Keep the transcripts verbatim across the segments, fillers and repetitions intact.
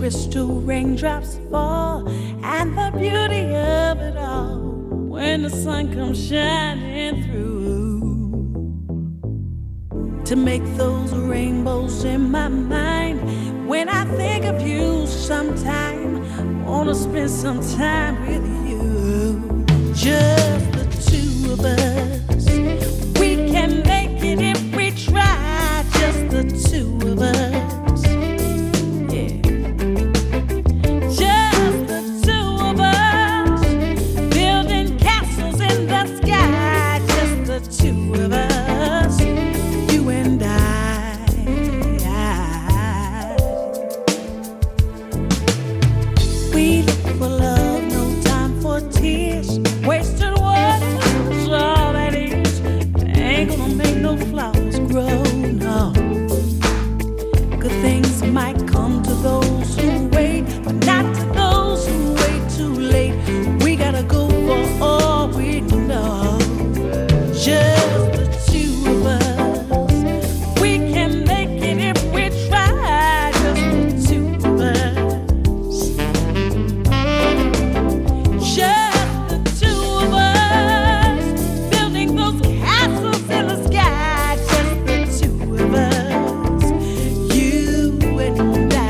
crystal raindrops fall, and the beauty of it all when the sun comes shining through to make those rainbows in my mind. When I think of you sometime, wanna spend some time with you, just the two of us. We can make it if we try, just the two of us. Yeah, just the two of us, building castles in the sky, just the two of us, you and I. We look for love, no time for tears, wasted water's all that is. Ain't gonna make no flowers grow, no. Good things might come to those who wait, but not to those who wait too late. We gotta go for all we know, just the two of us. We can make it if we try, just the two of us. Just the two of us, building those castles in the sky, just the two of us, you and I.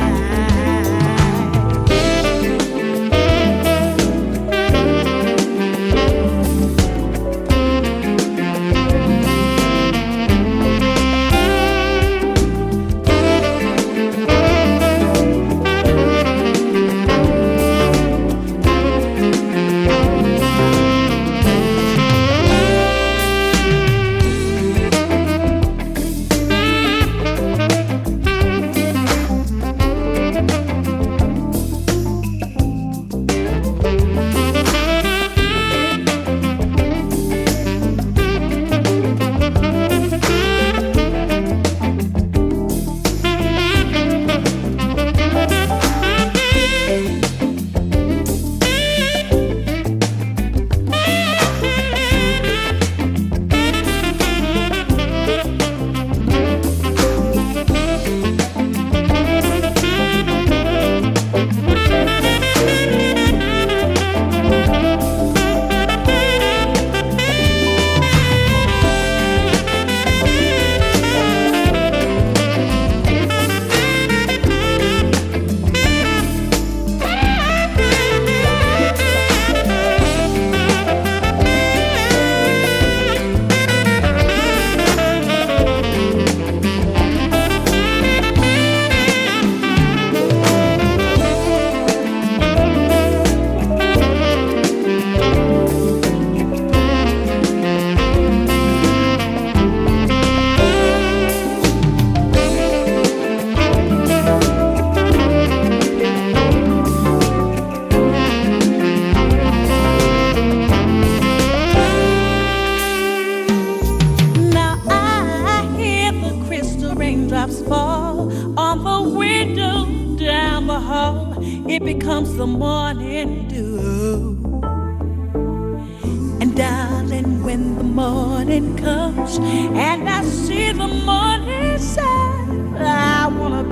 Now I hear the crystal raindrops fall on the window down the hall. It becomes the morning dew. And darling, when the morning comes and I see the morning sun, I wanna